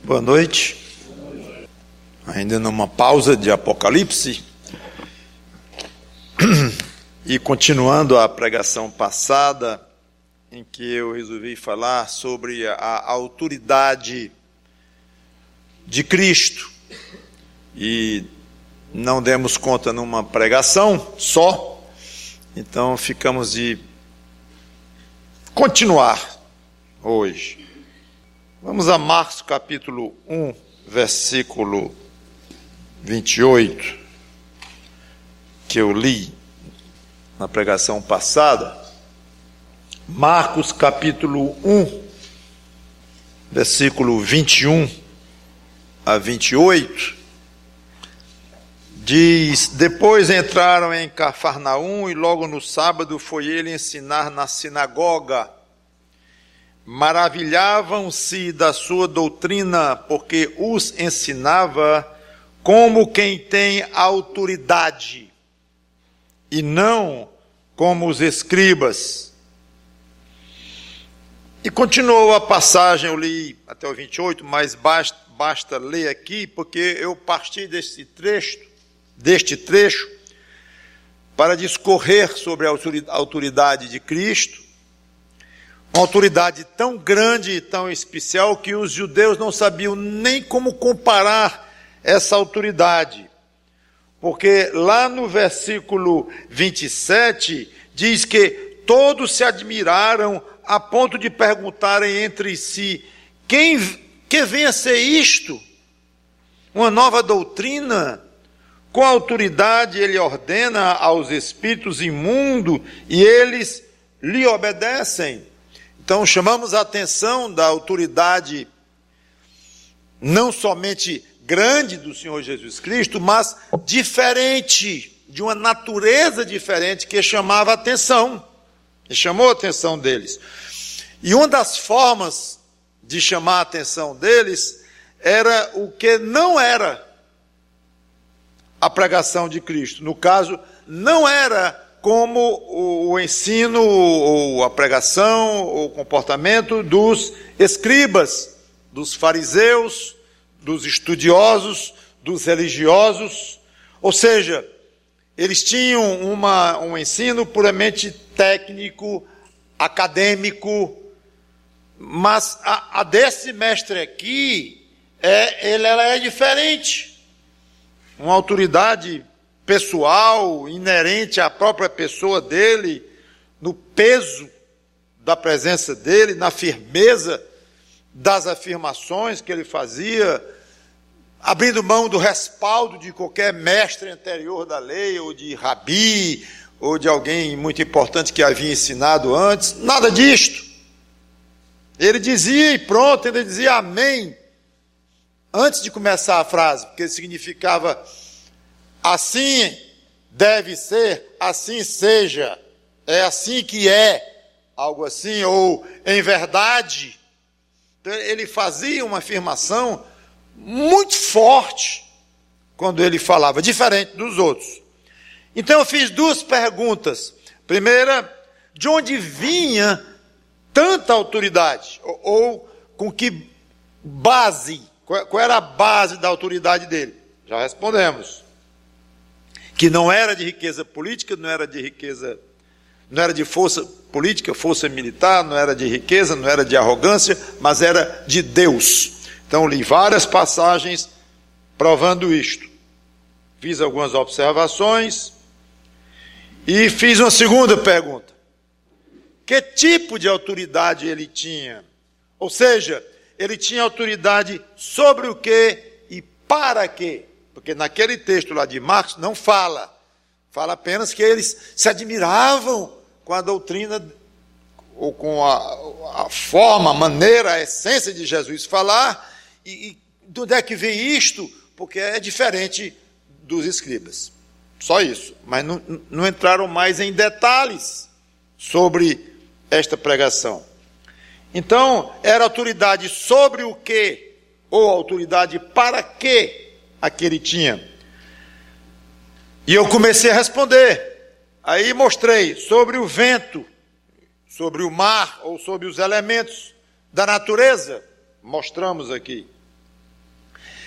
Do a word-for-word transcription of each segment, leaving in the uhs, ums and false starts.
Boa noite. Ainda numa pausa de Apocalipse e continuando a pregação passada, em que eu resolvi falar sobre a autoridade de Cristo, e não demos conta numa pregação só, então ficamos de continuar hoje. Vamos a Marcos capítulo um, versículo vinte e oito, que eu li na pregação passada. Marcos capítulo um, versículo vinte e um a vinte e oito, diz: depois entraram em Cafarnaum, e logo no sábado foi ele ensinar na sinagoga. Maravilhavam-se da sua doutrina, porque os ensinava como quem tem autoridade, e não como os escribas. E continuou a passagem, eu li até o vinte e oito, mas basta, basta ler aqui, porque eu parti deste trecho, deste trecho para discorrer sobre a autoridade de Cristo, uma autoridade tão grande e tão especial que os judeus não sabiam nem como comparar essa autoridade. Porque lá no versículo vinte e sete diz que todos se admiraram a ponto de perguntarem entre si: quem que vem a ser isto? Uma nova doutrina? Com autoridade ele ordena aos espíritos imundos e eles lhe obedecem. Então chamamos a atenção da autoridade não somente grande do Senhor Jesus Cristo, mas diferente, de uma natureza diferente, que chamava a atenção, e chamou a atenção deles. E uma das formas de chamar a atenção deles era o que não era a pregação de Cristo. No caso, não era como o ensino, ou a pregação, ou o comportamento dos escribas, dos fariseus, dos estudiosos, dos religiosos. Ou seja, eles tinham uma, um ensino puramente técnico, acadêmico, mas a, a desse mestre aqui, é, ele, ela é diferente. Uma autoridade pessoal, inerente à própria pessoa dele, no peso da presença dele, na firmeza das afirmações que ele fazia, abrindo mão do respaldo de qualquer mestre anterior da lei, ou de rabi, ou de alguém muito importante que havia ensinado antes. Nada disto. Ele dizia e pronto, ele dizia amém, antes de começar a frase, porque significava: assim deve ser, assim seja, é assim que é, algo assim, ou em verdade. Então, ele fazia uma afirmação muito forte quando ele falava, diferente dos outros. Então eu fiz duas perguntas. Primeira, de onde vinha tanta autoridade? Ou, ou com que base, qual, qual era a base da autoridade dele? Já respondemos. Que não era de riqueza política, não era de riqueza, não era de força política, força militar, não era de riqueza, não era de arrogância, mas era de Deus. Então li várias passagens provando isto. Fiz algumas observações e fiz uma segunda pergunta. Que tipo de autoridade ele tinha? Ou seja, ele tinha autoridade sobre o quê e para quê? Porque naquele texto lá de Marcos não fala, fala apenas que eles se admiravam com a doutrina, ou com a, a forma, a maneira, a essência de Jesus falar, e, e de onde é que vem isto? Porque é diferente dos escribas. Só isso, mas não, não entraram mais em detalhes sobre esta pregação. Então, era autoridade sobre o quê? Ou autoridade para quê? A que ele tinha. E eu comecei a responder. Aí mostrei sobre o vento, sobre o mar, ou sobre os elementos da natureza. Mostramos aqui.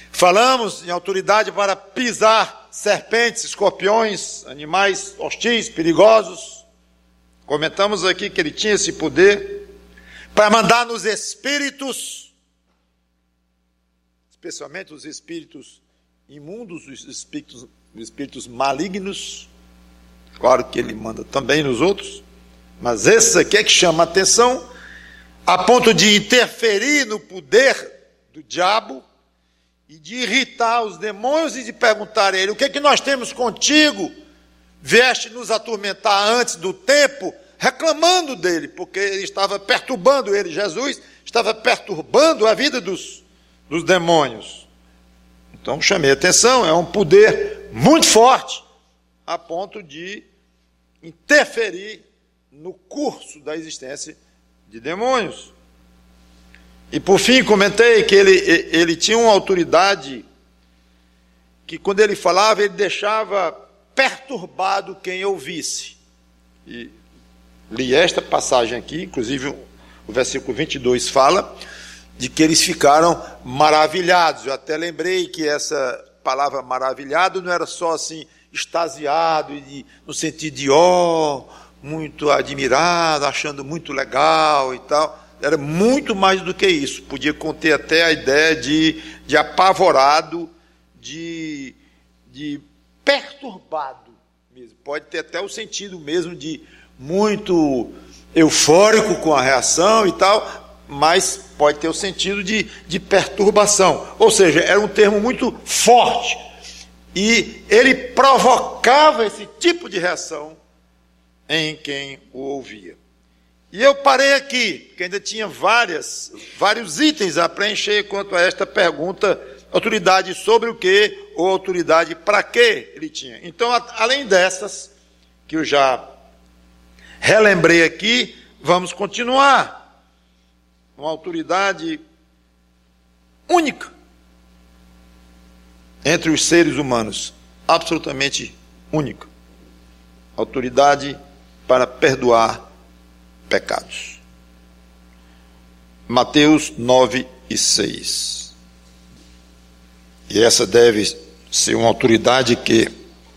Falamos em autoridade para pisar serpentes, escorpiões, animais hostis, perigosos. Comentamos aqui que ele tinha esse poder para mandar nos espíritos, especialmente os espíritos imundos, os espíritos, os espíritos malignos. Claro que ele manda também nos outros, mas esse aqui é que chama a atenção, a ponto de interferir no poder do diabo e de irritar os demônios e de perguntar a ele: o que é que nós temos contigo? Vieste nos atormentar antes do tempo, reclamando dele, porque ele estava perturbando ele, Jesus estava perturbando a vida dos, dos demônios. Então chamei a atenção, é um poder muito forte, a ponto de interferir no curso da existência de demônios. E por fim comentei que ele, ele tinha uma autoridade que quando ele falava, ele deixava perturbado quem ouvisse. E li esta passagem aqui, inclusive o versículo vinte e dois fala de que eles ficaram maravilhados. Eu até lembrei que essa palavra maravilhado não era só assim, extasiado, e no sentido de ó, oh, muito admirado, achando muito legal e tal. Era muito mais do que isso. Podia conter até a ideia de, de apavorado, de, de perturbado mesmo. Pode ter até o sentido mesmo de muito eufórico com a reação e tal, mas pode ter o sentido de, de perturbação. Ou seja, era um termo muito forte. E ele provocava esse tipo de reação em quem o ouvia. E eu parei aqui, porque ainda tinha várias, vários itens a preencher quanto a esta pergunta: autoridade sobre o quê, ou autoridade para quê ele tinha. Então, além dessas, que eu já relembrei aqui, vamos continuar. Uma autoridade única entre os seres humanos, absolutamente única. Autoridade para perdoar pecados. Mateus nove e seis. E essa deve ser uma autoridade que,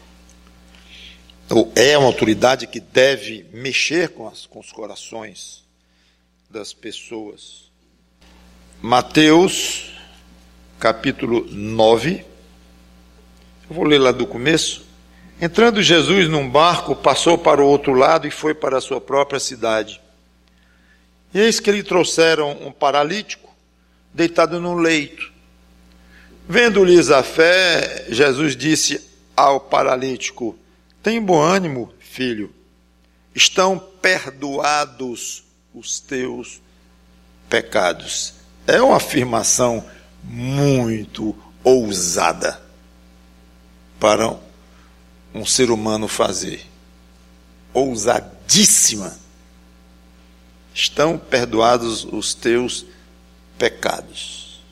ou é uma autoridade que deve mexer com, as, com os corações das pessoas. Mateus, capítulo nove. Eu vou ler lá do começo. Entrando Jesus num barco, passou para o outro lado e foi para a sua própria cidade. E eis que lhe trouxeram um paralítico, deitado num leito. Vendo-lhes a fé, Jesus disse ao paralítico: tem bom ânimo, filho, estão perdoados os teus pecados. É uma afirmação muito ousada para um ser humano fazer. Ousadíssima. Estão perdoados os teus pecados.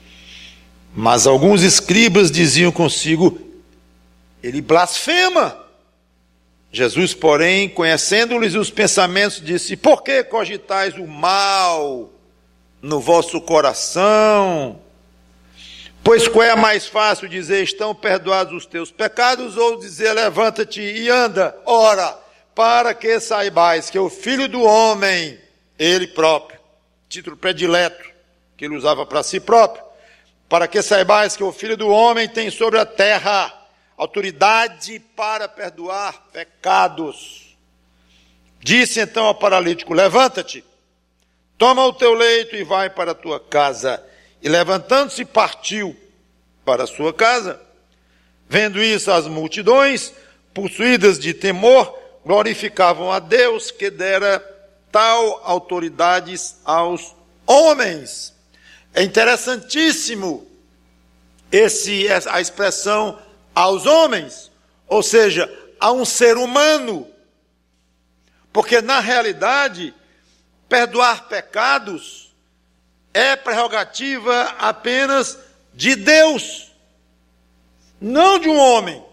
Mas alguns escribas diziam consigo: ele blasfema. Jesus, porém, conhecendo-lhes os pensamentos, disse: por que cogitais o mal no vosso coração? Pois qual é mais fácil dizer: estão perdoados os teus pecados, ou dizer: levanta-te e anda? Ora, para que saibais que o Filho do Homem, ele próprio, título predileto que ele usava para si próprio, para que saibais que o Filho do Homem tem sobre a terra autoridade para perdoar pecados. Disse então ao paralítico: levanta-te, toma o teu leito e vai para a tua casa. E levantando-se, partiu para a sua casa. Vendo isso, as multidões, possuídas de temor, glorificavam a Deus que dera tal autoridades aos homens. É interessantíssimo esse, a expressão aos homens, ou seja, a um ser humano, porque na realidade, perdoar pecados é prerrogativa apenas de Deus, não de um homem,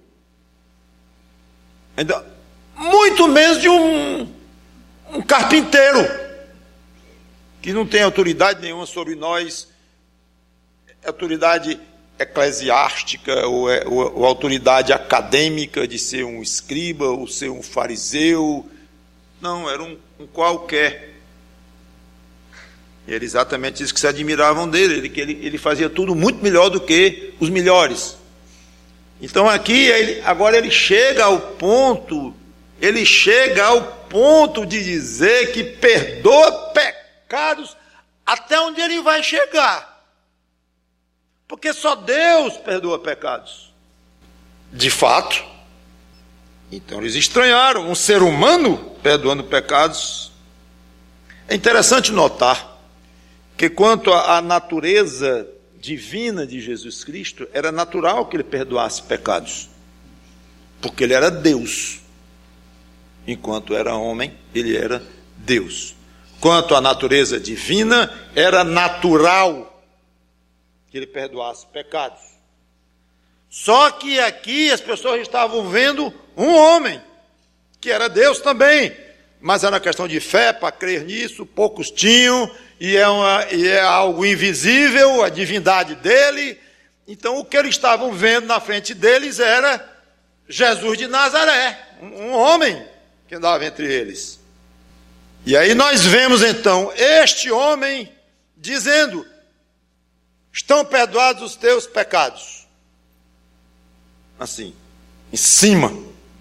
ainda muito menos de um, um carpinteiro, que não tem autoridade nenhuma sobre nós, autoridade eclesiástica ou, ou, ou autoridade acadêmica de ser um escriba ou ser um fariseu. Não, era um, um qualquer. E era exatamente isso que se admiravam dele, ele, que ele, ele fazia tudo muito melhor do que os melhores. Então aqui, ele, agora ele chega ao ponto, ele chega ao ponto de dizer que perdoa pecados até onde ele vai chegar. Porque só Deus perdoa pecados. De fato. Então eles estranharam um ser humano perdoando pecados. É interessante notar que quanto à natureza divina de Jesus Cristo, era natural que ele perdoasse pecados, porque ele era Deus. Enquanto era homem, ele era Deus. Quanto à natureza divina, era natural que ele perdoasse pecados. Só que aqui as pessoas estavam vendo um homem, que era Deus também, mas era uma questão de fé para crer nisso, poucos tinham, e é, uma, e é algo invisível, a divindade dele. Então o que eles estavam vendo na frente deles era Jesus de Nazaré, um, um homem que andava entre eles. E aí nós vemos então este homem dizendo: estão perdoados os teus pecados. Assim, em cima.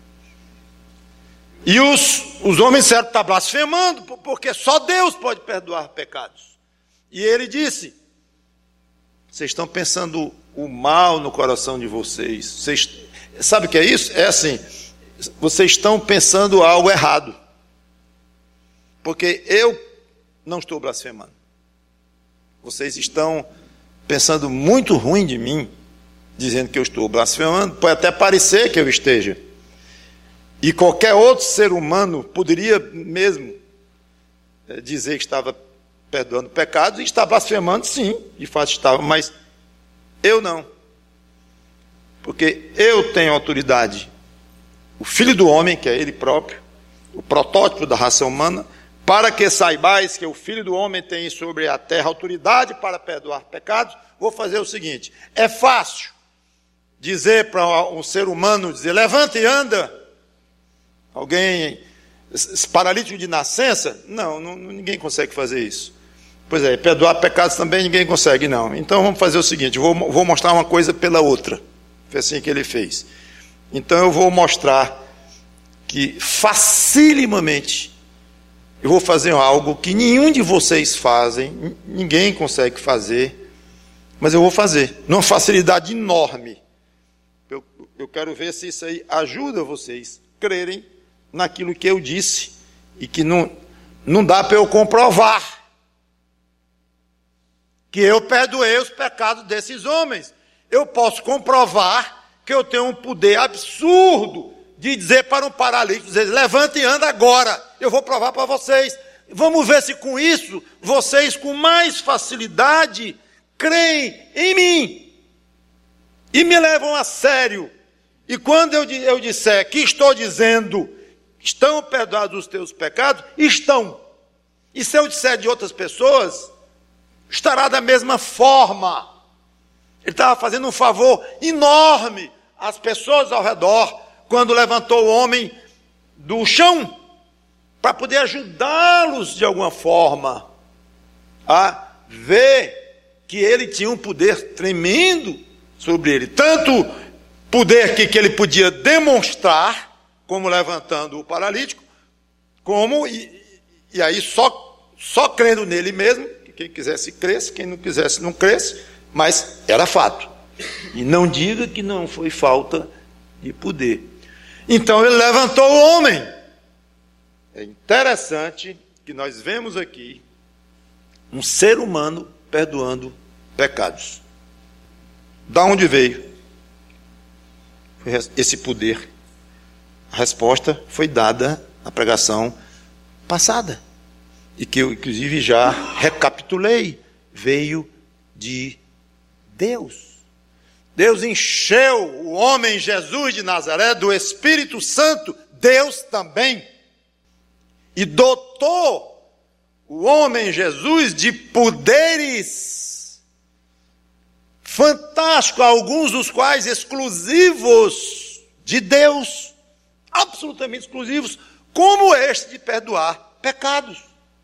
E os, os homens disseram: está blasfemando, porque só Deus pode perdoar pecados. E ele disse: vocês estão pensando o mal no coração de vocês. Vocês, sabe o que é isso? É assim, vocês estão pensando algo errado. Porque eu não estou blasfemando. Vocês estão pensando muito ruim de mim, dizendo que eu estou blasfemando. Pode até parecer que eu esteja. E qualquer outro ser humano poderia mesmo dizer que estava perdoando pecados e está blasfemando, sim, de fato estava, mas eu não. Porque eu tenho autoridade. O Filho do Homem, que é ele próprio, o protótipo da raça humana, para que saibais que o Filho do Homem tem sobre a terra autoridade para perdoar pecados, vou fazer o seguinte: é fácil dizer para um ser humano, dizer, levanta e anda. Alguém paralítico de nascença? Não, não, ninguém consegue fazer isso. Pois é, perdoar pecados também ninguém consegue, não. Então vamos fazer o seguinte, vou, vou mostrar uma coisa pela outra. Foi assim que ele fez. Então eu vou mostrar que facilimamente eu vou fazer algo que nenhum de vocês fazem, ninguém consegue fazer, mas eu vou fazer, numa facilidade enorme. Eu, eu quero ver se isso aí ajuda vocês a crerem naquilo que eu disse, e que não, não dá para eu comprovar que eu perdoei os pecados desses homens. Eu posso comprovar que eu tenho um poder absurdo de dizer para um paralítico, dizer, levanta e anda agora, eu vou provar para vocês. Vamos ver se com isso, vocês com mais facilidade creem em mim e me levam a sério. E quando eu, eu disser que estou dizendo, estão perdoados os teus pecados? Estão. E se eu disser de outras pessoas, estará da mesma forma. Ele estava fazendo um favor enorme às pessoas ao redor, quando levantou o homem do chão, para poder ajudá-los de alguma forma a ver que ele tinha um poder tremendo sobre ele. Tanto poder que, que ele podia demonstrar, como levantando o paralítico, como, e, e aí só, só crendo nele mesmo, que quem quisesse cresce, quem não quisesse não cresce, mas era fato. E não diga que não foi falta de poder. Então ele levantou o homem. É interessante que nós vemos aqui um ser humano perdoando pecados. Da onde veio esse poder? A resposta foi dada na pregação passada, e que eu, inclusive, já recapitulei. Veio de Deus. Deus encheu o homem Jesus de Nazaré do Espírito Santo, Deus também, e dotou o homem Jesus de poderes fantásticos, fantástico, alguns dos quais exclusivos de Deus, absolutamente exclusivos, como este de perdoar pecados.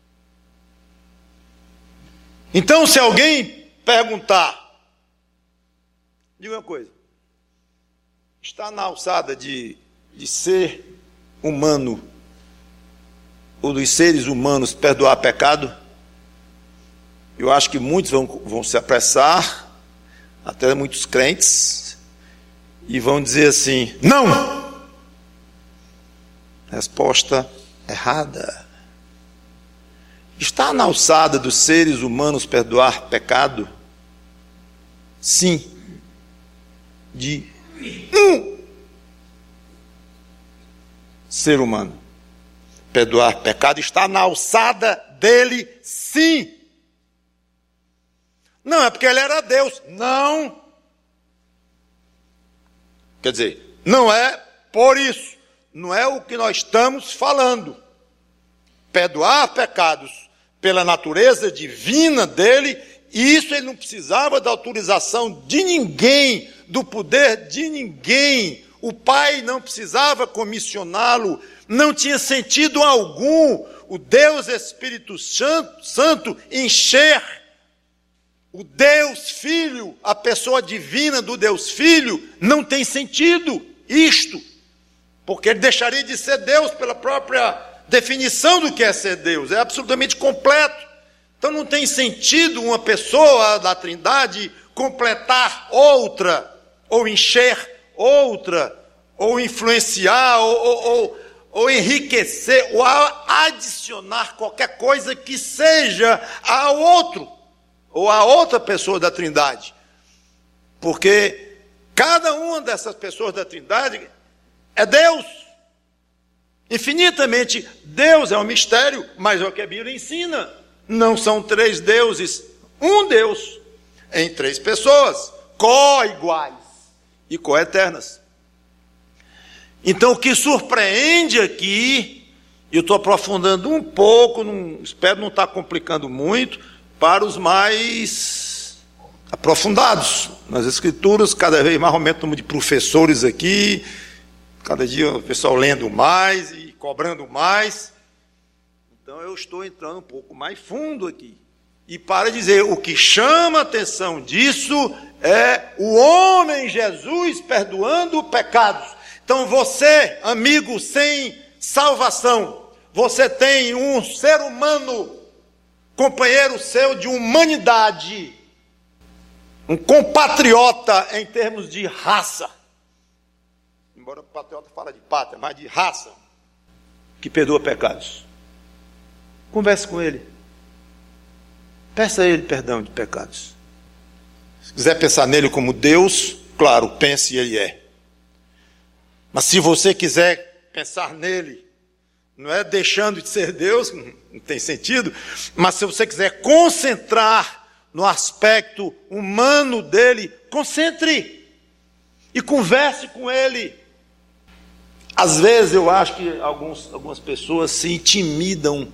Então, se alguém perguntar, diga uma coisa, está na alçada de, de ser humano, ou dos seres humanos, perdoar pecado? Eu acho que muitos vão, vão se apressar, até muitos crentes, e vão dizer assim, não! Resposta errada. Está na alçada dos seres humanos perdoar pecado? Sim. De um ser humano perdoar pecado, está na alçada dele, sim. Não é porque ele era Deus, não. Quer dizer, não é por isso, não é o que nós estamos falando. Perdoar pecados pela natureza divina dele, e isso ele não precisava da autorização de ninguém, do poder de ninguém. O Pai não precisava comissioná-lo, não tinha sentido algum o Deus Espírito Santo, Santo encher o Deus Filho, a pessoa divina do Deus Filho, não tem sentido isto, porque ele deixaria de ser Deus pela própria definição do que é ser Deus, é absolutamente completo. Então não tem sentido uma pessoa da Trindade completar outra, ou encher outra, ou influenciar, ou, ou, ou, ou enriquecer, ou adicionar qualquer coisa que seja ao outro, ou a outra pessoa da Trindade. Porque cada uma dessas pessoas da Trindade é Deus. Infinitamente Deus, é um mistério, mas é o que a Bíblia ensina. Não são três deuses, um Deus, em três pessoas, co-iguais e co-eternas. Então, o que surpreende aqui, e eu estou aprofundando um pouco, não, espero não estar complicando muito, para os mais aprofundados nas Escrituras, cada vez mais aumenta o número de professores aqui, cada dia o pessoal lendo mais e cobrando mais. Então eu estou entrando um pouco mais fundo aqui. E para dizer, o que chama a atenção disso é o homem Jesus perdoando pecados. Então você, amigo sem salvação, você tem um ser humano, companheiro seu de humanidade, um compatriota em termos de raça, embora o patriota fala de pátria, mas de raça, que perdoa pecados. Converse com ele, peça a ele perdão de pecados. Se quiser pensar nele como Deus, claro, pense ele é. Mas se você quiser pensar nele, não é deixando de ser Deus, não tem sentido, mas se você quiser concentrar no aspecto humano dele, concentre e converse com ele. Às vezes eu acho que alguns, algumas pessoas se intimidam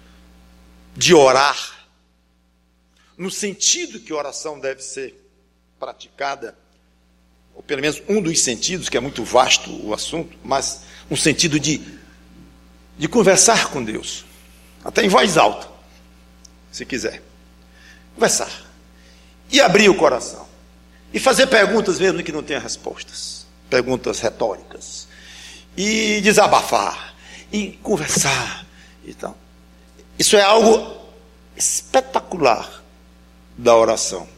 de orar, no sentido que oração deve ser praticada, ou pelo menos um dos sentidos, que é muito vasto o assunto, mas um sentido de, de conversar com Deus, até em voz alta, se quiser. Conversar. E abrir o coração. E fazer perguntas mesmo que não tenha respostas. Perguntas retóricas. E desabafar. E conversar. Então, isso é algo espetacular da oração.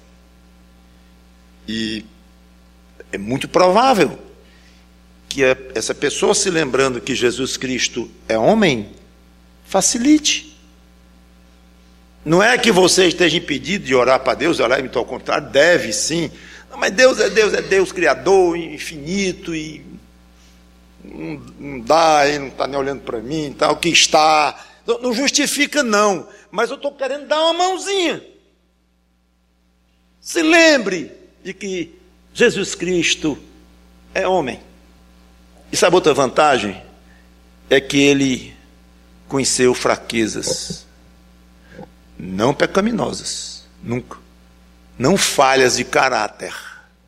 E é muito provável que essa pessoa, se lembrando que Jesus Cristo é homem, facilite. Não é que você esteja impedido de orar para Deus, orar, muito ao contrário, deve sim. Não, mas Deus é Deus, é Deus criador, infinito, e não, não dá, ele não está nem olhando para mim, tá, o que está. Não, não justifica, não. Mas eu estou querendo dar uma mãozinha. Se lembre de que Jesus Cristo é homem. E sabe outra vantagem? É que ele conheceu fraquezas, não pecaminosas, nunca. Não falhas de caráter.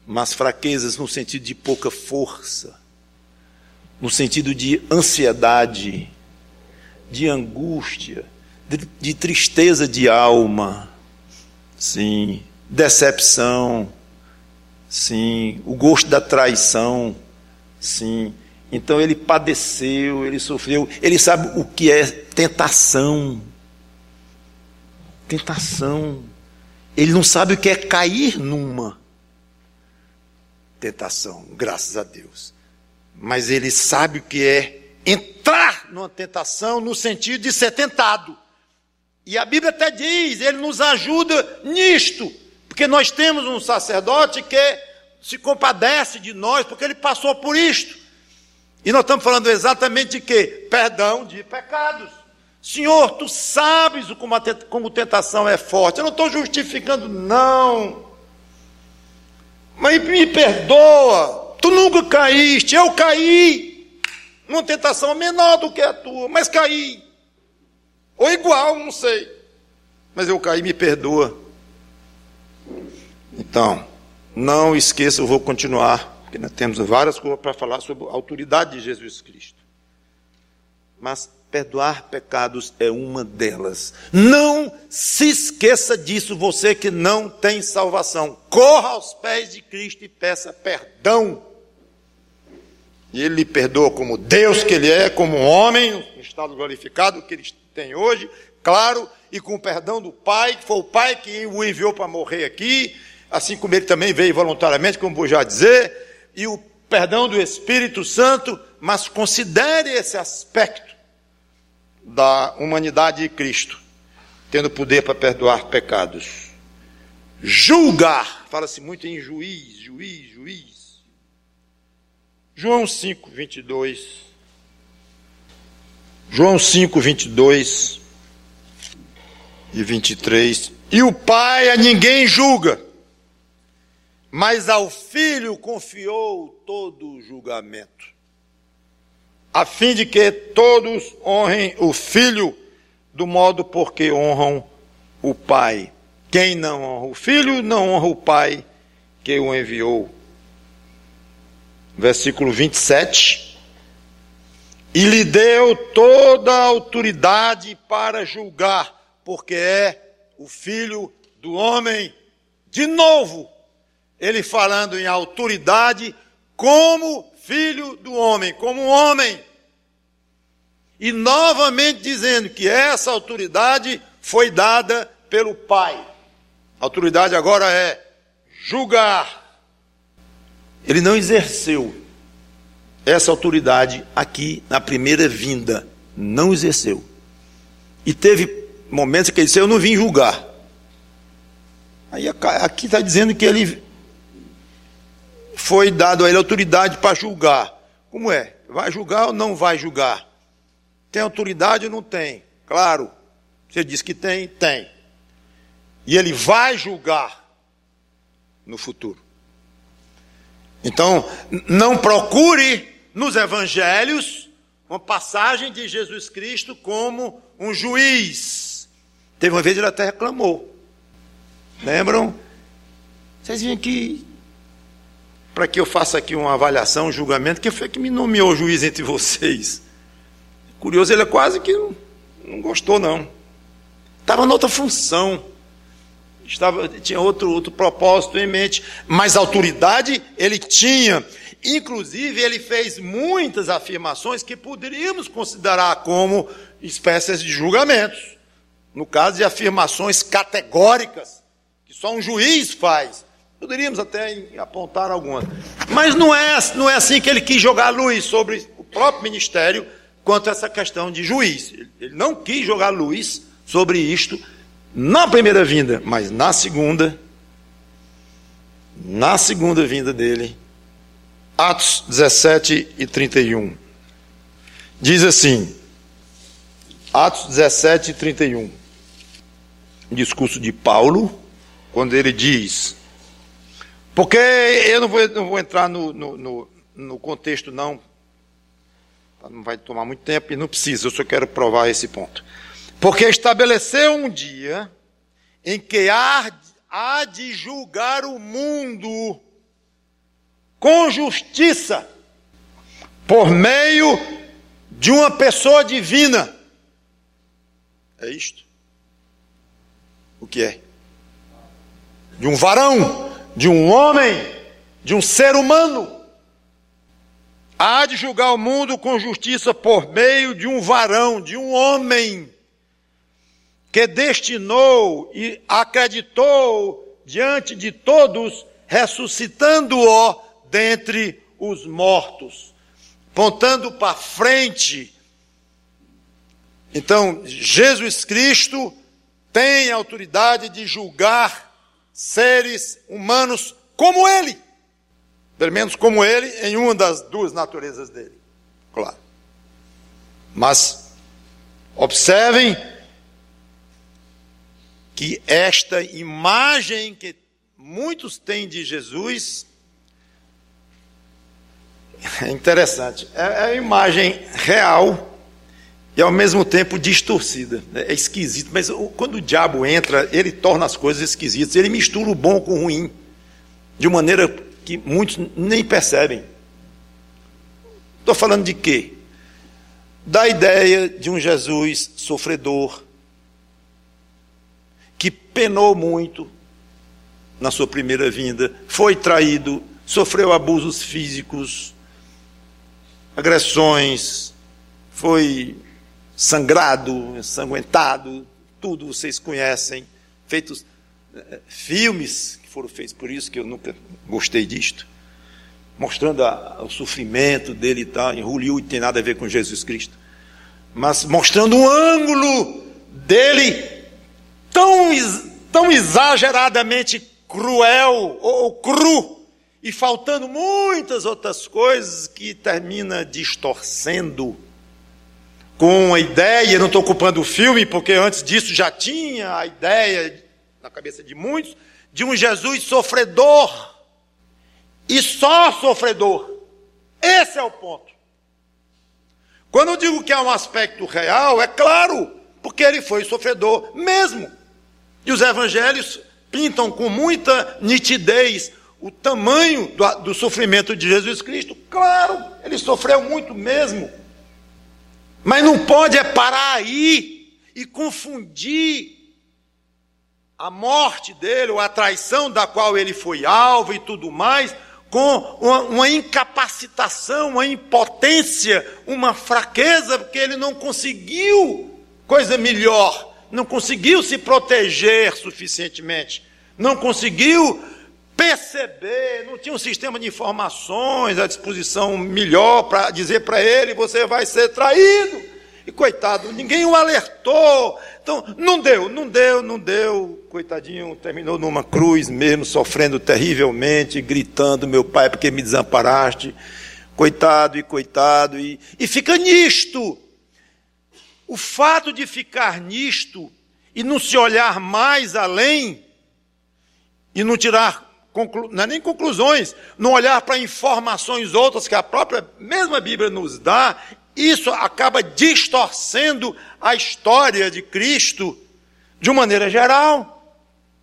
mas fraquezas no sentido de pouca força, no sentido de ansiedade, de angústia, de, de tristeza de alma, sim, decepção, sim, o gosto da traição, sim. Então ele padeceu, ele sofreu, ele sabe o que é tentação. Tentação. Ele não sabe o que é cair numa tentação, graças a Deus. Mas ele sabe o que é entrar numa tentação no sentido de ser tentado. E a Bíblia até diz, ele nos ajuda nisto, porque nós temos um sacerdote que se compadece de nós, porque ele passou por isto. E nós estamos falando exatamente de quê? Perdão de pecados. Senhor, tu sabes como a tentação é forte. Eu não estou justificando, não. Mas me perdoa. Tu nunca caíste, eu caí. Numa tentação menor do que a tua, mas caí. Ou igual, não sei. Mas eu caí, me perdoa. Então, não esqueça, eu vou continuar, porque nós temos várias coisas para falar sobre a autoridade de Jesus Cristo. Mas perdoar pecados é uma delas. Não se esqueça disso, você que não tem salvação. Corra aos pés de Cristo e peça perdão. E Ele lhe perdoa como Deus que Ele é, como um homem, no estado glorificado que Ele tem hoje, claro, e com o perdão do Pai, que foi o Pai que o enviou para morrer aqui, assim como Ele também veio voluntariamente, como vou já dizer, e o perdão do Espírito Santo, mas considere esse aspecto da humanidade de Cristo, tendo poder para perdoar pecados. Julgar, fala-se muito em juiz, juiz, juiz. João cinco, vinte e dois. João cinco, vinte e dois e vinte e três. E o Pai a ninguém julga, mas ao Filho confiou todo o julgamento, a fim de que todos honrem o Filho do modo por que honram o Pai. Quem não honra o Filho, não honra o Pai que o enviou. Versículo vinte e sete. E lhe deu toda a autoridade para julgar, porque é o Filho do homem. De novo, ele falando em autoridade como Filho do homem, como um homem. E novamente dizendo que essa autoridade foi dada pelo Pai. A autoridade agora é julgar. Ele não exerceu essa autoridade aqui na primeira vinda. Não exerceu. E teve momentos que ele disse, eu não vim julgar. Aí aqui está dizendo que ele foi dado a ele autoridade para julgar. Como é? Vai julgar ou não vai julgar? Tem autoridade ou não tem? Claro. Você diz que tem, tem. E ele vai julgar no futuro. Então, não procure nos evangelhos uma passagem de Jesus Cristo como um juiz. Teve uma vez ele até reclamou. Lembram? Vocês vêm aqui para que eu faça aqui uma avaliação, um julgamento. Quem foi que me nomeou juiz entre vocês? Curioso, ele é quase que não, não gostou, não. Estava noutra função. Estava, tinha outro, outro propósito em mente, mas autoridade ele tinha. Inclusive, ele fez muitas afirmações que poderíamos considerar como espécies de julgamentos. No caso de afirmações categóricas, que só um juiz faz. Poderíamos até apontar algumas. Mas não é, não é assim que ele quis jogar luz sobre o próprio ministério quanto a essa questão de juiz. Ele não quis jogar luz sobre isto na primeira vinda, mas na segunda, na segunda vinda dele. Atos dezessete e trinta e um. Diz assim, Atos dezessete e trinta e um. Um discurso de Paulo, quando ele diz, porque eu não vou, não vou entrar no, no, no, no contexto não, não vai tomar muito tempo e não precisa, eu só quero provar esse ponto. Porque estabeleceu um dia em que há, há de julgar o mundo com justiça, por meio de uma pessoa divina. É isto? O que é? De um varão, de um homem, de um ser humano. Há de julgar o mundo com justiça por meio de um varão, de um homem, que destinou e acreditou diante de todos, ressuscitando-o dentre os mortos, apontando para frente. Então, Jesus Cristo tem a autoridade de julgar seres humanos como ele, pelo menos como ele, em uma das duas naturezas dele, claro. Mas observem que esta imagem que muitos têm de Jesus é interessante. É, é uma imagem real e ao mesmo tempo distorcida. É esquisito, mas quando o diabo entra, ele torna as coisas esquisitas. Ele mistura o bom com o ruim, de maneira que muitos nem percebem. Estou falando de quê? Da ideia de um Jesus sofredor, que penou muito na sua primeira vinda, foi traído, sofreu abusos físicos, agressões, foi sangrado, ensanguentado, tudo vocês conhecem, feitos eh, filmes que foram feitos, por isso que eu nunca gostei disto, mostrando a, o sofrimento dele e tal. Em Hollywood tem nada a ver com Jesus Cristo, mas mostrando um ângulo dele tão, tão exageradamente cruel ou cru, e faltando muitas outras coisas que termina distorcendo com a ideia. Não estou culpando o filme, porque antes disso já tinha a ideia na cabeça de muitos de um Jesus sofredor, e só sofredor. Esse é o ponto. Quando eu digo que há um aspecto real, é claro, porque ele foi sofredor mesmo. E os evangelhos pintam com muita nitidez o tamanho do, do sofrimento de Jesus Cristo. Claro, ele sofreu muito mesmo. Mas não pode é parar aí e confundir a morte dele, ou a traição da qual ele foi alvo e tudo mais, com uma, uma incapacitação, uma impotência, uma fraqueza, porque ele não conseguiu coisa melhor, não conseguiu se proteger suficientemente, não conseguiu perceber, não tinha um sistema de informações à disposição melhor para dizer para ele: você vai ser traído. E coitado, ninguém o alertou. Então, não deu, não deu, não deu. Coitadinho, terminou numa cruz mesmo, sofrendo terrivelmente, gritando: meu pai, porque me desamparaste? Coitado e coitado. E, e fica nisto. O fato de ficar nisto e não se olhar mais além, e não tirar, conclu, não é nem conclusões, não olhar para informações outras que a própria mesma Bíblia nos dá, isso acaba distorcendo a história de Cristo de uma maneira geral.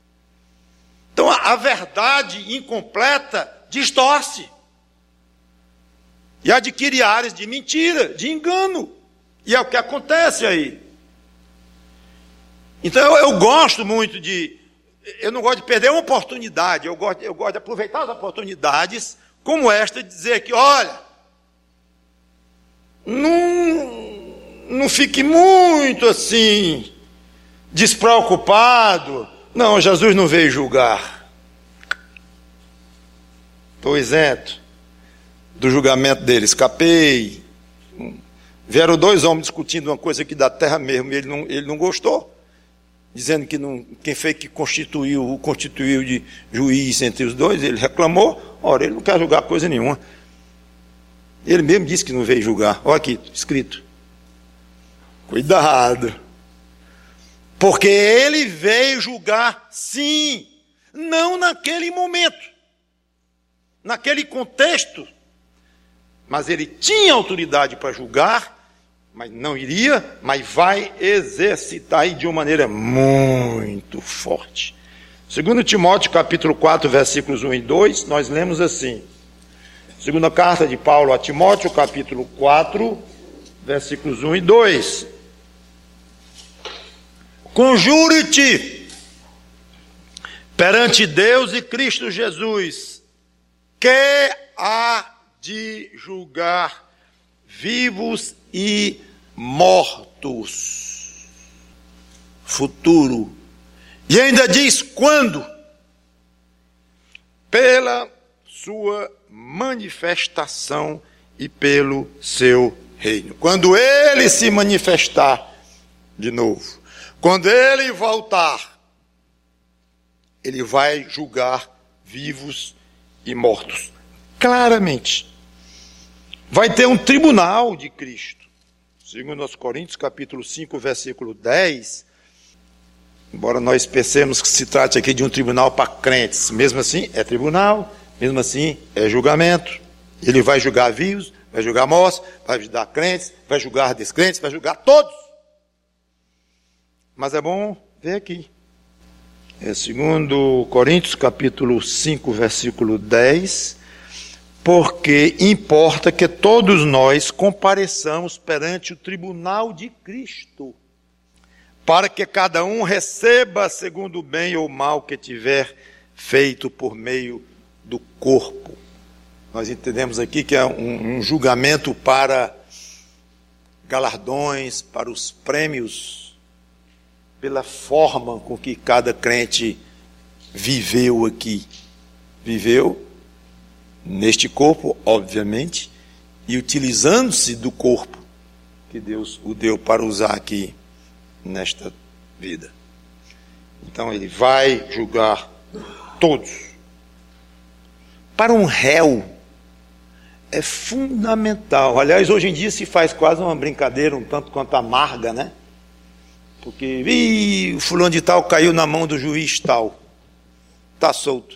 Então a, a verdade incompleta distorce e adquire áreas de mentira, de engano, e é o que acontece aí. Então eu, eu gosto muito de, eu não gosto de perder uma oportunidade, eu gosto, eu gosto de aproveitar as oportunidades como esta, de dizer que, olha, Não, não fique muito assim, despreocupado. Não, Jesus não veio julgar. Estou isento do julgamento dele, escapei. Vieram dois homens discutindo uma coisa aqui da terra mesmo, e ele não, ele não gostou, dizendo que não, quem foi que constituiu, o constituiu de juiz entre os dois. Ele reclamou. Ora, ele não quer julgar coisa nenhuma. Ele mesmo disse que não veio julgar. Olha aqui, escrito. Cuidado. Porque ele veio julgar, sim, não naquele momento, naquele contexto. Mas ele tinha autoridade para julgar, mas não iria, mas vai exercitar aí de uma maneira muito forte. Segundo Timóteo, capítulo quatro, versículos um e dois, nós lemos assim: Segunda carta de Paulo a Timóteo, capítulo quatro, versículos um e dois. Conjure-te perante Deus e Cristo Jesus, que há de julgar vivos e mortos. Futuro. E ainda diz quando? Pela sua manifestação e pelo seu reino. Quando ele se manifestar de novo, quando ele voltar, ele vai julgar vivos e mortos. Claramente. Vai ter um tribunal de Cristo. Segundo aos Coríntios, capítulo cinco, versículo dez, embora nós pensemos que se trate aqui de um tribunal para crentes, mesmo assim é tribunal, mesmo assim é julgamento. Ele vai julgar vivos, vai julgar mortos, vai julgar crentes, vai julgar descrentes, vai julgar todos. Mas é bom ver aqui. É segundo Coríntios, capítulo cinco, versículo dez, porque importa que todos nós compareçamos perante o tribunal de Cristo, para que cada um receba segundo o bem ou mal que tiver feito por meio do corpo. Nós entendemos aqui que é um, um julgamento para galardões, para os prêmios, pela forma com que cada crente viveu aqui. Viveu neste corpo, obviamente, e utilizando-se do corpo que Deus o deu para usar aqui nesta vida. Então ele vai julgar todos. Para um réu é fundamental. Aliás, hoje em dia se faz quase uma brincadeira um tanto quanto amarga, né? Porque ih, o fulano de tal caiu na mão do juiz tal, está solto.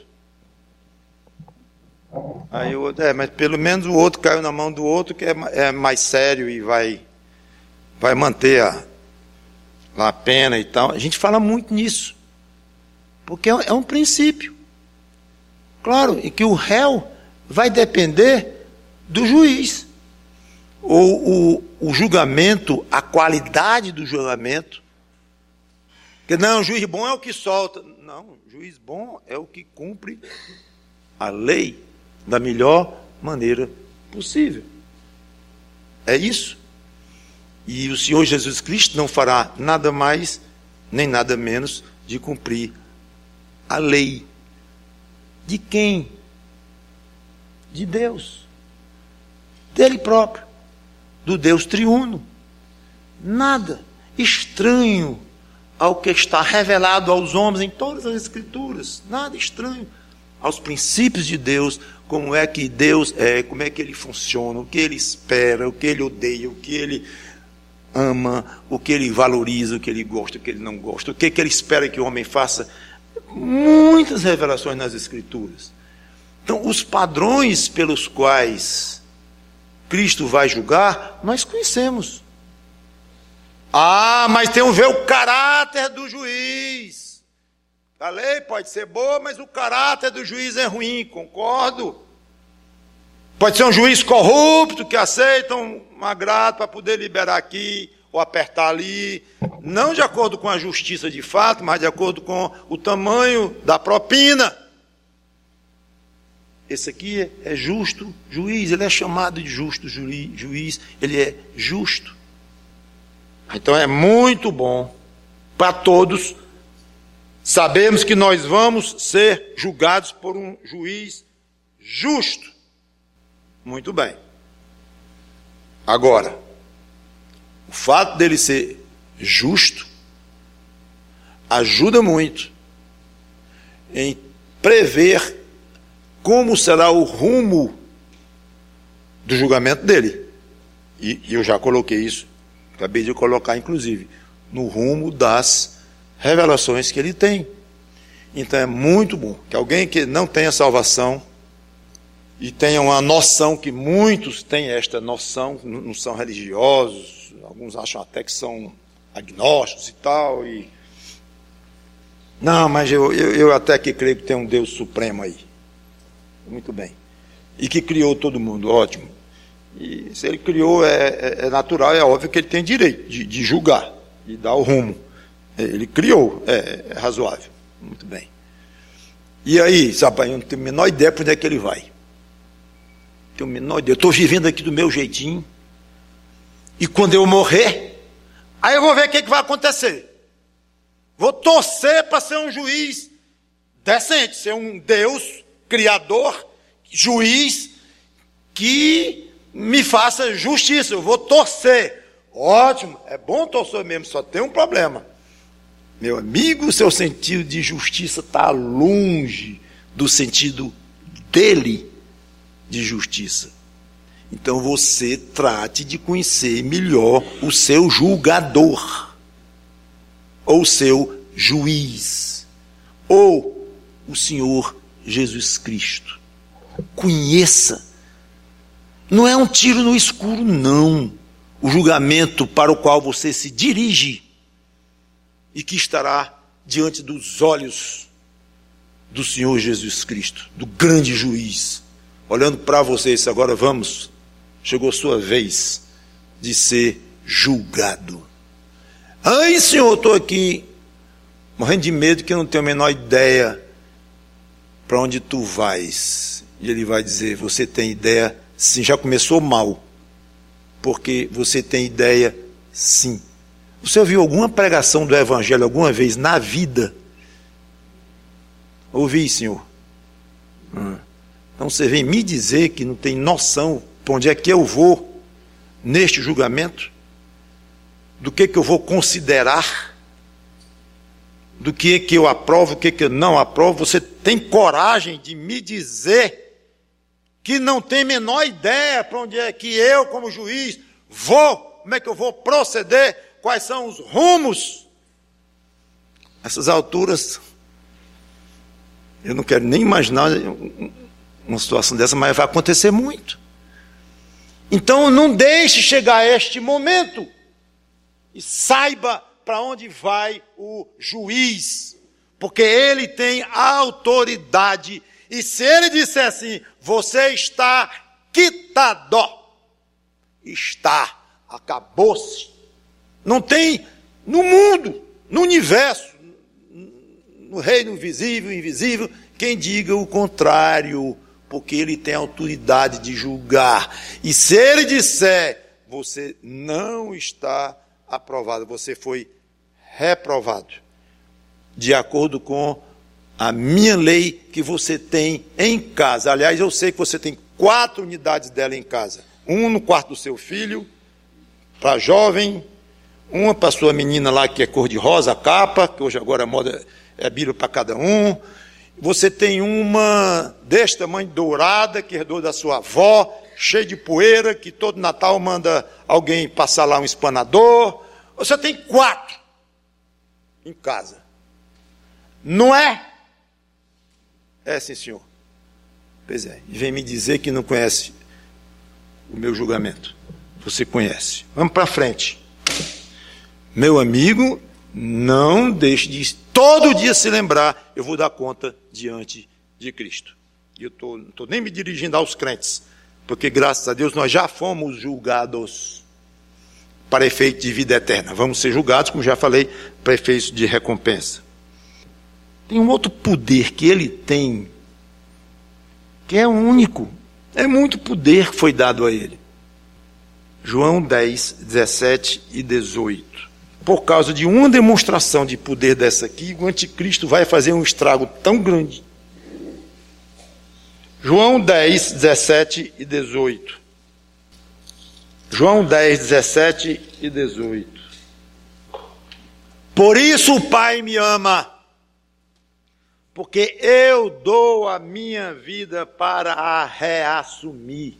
Aí o outro, é, mas pelo menos o outro caiu na mão do outro, que é, é mais sério e vai, vai manter a, a pena e tal. A gente fala muito nisso, porque é, é um princípio. Claro, e que o réu vai depender do juiz. O, o, o julgamento, a qualidade do julgamento. Porque não, juiz bom é o que solta. Não, juiz bom é o que cumpre a lei da melhor maneira possível. É isso. E o Senhor Jesus Cristo não fará nada mais, nem nada menos de cumprir a lei. De quem? De Deus. Dele próprio. Do Deus triuno. Nada estranho ao que está revelado aos homens em todas as Escrituras. Nada estranho aos princípios de Deus, como é que Deus é, como é que Ele funciona, o que Ele espera, o que Ele odeia, o que Ele ama, o que Ele valoriza, o que Ele gosta, o que Ele não gosta, o que, que Ele espera que o homem faça. Muitas revelações nas Escrituras. Então, os padrões pelos quais Cristo vai julgar, nós conhecemos. Ah, mas tem que ver o caráter do juiz. A lei pode ser boa, mas o caráter do juiz é ruim, concordo. Pode ser um juiz corrupto que aceita um agrado para poder liberar aqui ou apertar ali, não de acordo com a justiça de fato, mas de acordo com o tamanho da propina. Esse aqui é justo juiz, ele é chamado de justo juiz, ele é justo. Então é muito bom para todos sabemos que nós vamos ser julgados por um juiz justo. Muito bem. Agora, o fato dele ser justo ajuda muito em prever como será o rumo do julgamento dele. E, e eu já coloquei isso, acabei de colocar inclusive, no rumo das revelações que ele tem. Então é muito bom que alguém que não tenha salvação e tenha uma noção, que muitos têm esta noção, não são religiosos, alguns acham até que são agnósticos e tal, e não, mas eu, eu, eu até que creio que tem um Deus supremo aí. Muito bem. e que criou todo mundo, ótimo. E se ele criou, é, é, é natural, é óbvio que ele tem direito de, de julgar, de dar o rumo. Ele criou, é, é razoável, muito bem. E aí, sabe, eu não tenho a menor ideia para onde é que ele vai. Não tenho a menor ideia, eu estou vivendo aqui do meu jeitinho, e quando eu morrer, aí eu vou ver o que, que vai acontecer. Vou torcer para ser um juiz decente, ser um Deus criador, juiz, que me faça justiça. Eu vou torcer. Ótimo, é bom torcer mesmo, só tem um problema. Meu amigo, o seu sentido de justiça está longe do sentido dele de justiça. Então você trate de conhecer melhor o seu julgador, ou o seu juiz, ou o Senhor Jesus Cristo. Conheça. Não é um tiro no escuro, não. O julgamento para o qual você se dirige e que estará diante dos olhos do Senhor Jesus Cristo, do grande juiz, olhando para vocês. Agora vamos, chegou a sua vez de ser julgado. Ai, Senhor, estou aqui morrendo de medo, que eu não tenho a menor ideia para onde tu vais. E ele vai dizer, você tem ideia? Sim, já começou mal, porque você tem ideia, sim. Você ouviu alguma pregação do Evangelho alguma vez na vida? Ouvi, Senhor. Hum. Então você vem me dizer que não tem noção para onde é que eu vou neste julgamento? Do que que eu vou considerar? Do que que eu aprovo, o que que eu não aprovo? Você tem coragem de me dizer que não tem a menor ideia para onde é que eu, como juiz, vou, como é que eu vou proceder, quais são os rumos? Essas alturas, eu não quero nem imaginar uma situação dessa, mas vai acontecer muito. Então não deixe chegar este momento e saiba para onde vai o juiz, porque ele tem autoridade. E se ele disser assim, você está quitado, está, acabou-se. Não tem no mundo, no universo, no reino visível e invisível, quem diga o contrário, porque ele tem autoridade de julgar. E se ele disser, você não está aprovado, você foi reprovado, de acordo com a minha lei que você tem em casa. Aliás, eu sei que você tem quatro unidades dela em casa. Um no quarto do seu filho, para jovem, uma para sua menina lá que é cor-de-rosa, a capa, que hoje agora a moda é Bíblia para cada um. Você tem uma deste tamanho, dourada, que herdou da sua avó, cheia de poeira, que todo Natal manda alguém passar lá um espanador. Você tem quatro em casa. Não é? É, sim, senhor. Pois é. E vem me dizer que não conhece o meu julgamento. Você conhece. Vamos para frente. Meu amigo, não deixe de todo dia se lembrar, eu vou dar conta diante de Cristo. E eu tô, não estou nem me dirigindo aos crentes, porque graças a Deus nós já fomos julgados para efeito de vida eterna. Vamos ser julgados, como já falei, para efeito de recompensa. Tem um outro poder que ele tem, que é único. É muito poder que foi dado a ele. João dez, dezessete e dezoito. Por causa de uma demonstração de poder dessa aqui, o anticristo vai fazer um estrago tão grande. João dez, dezessete e dezoito. João dez, dezessete e dezoito. Por isso o Pai me ama, porque eu dou a minha vida para a reassumir.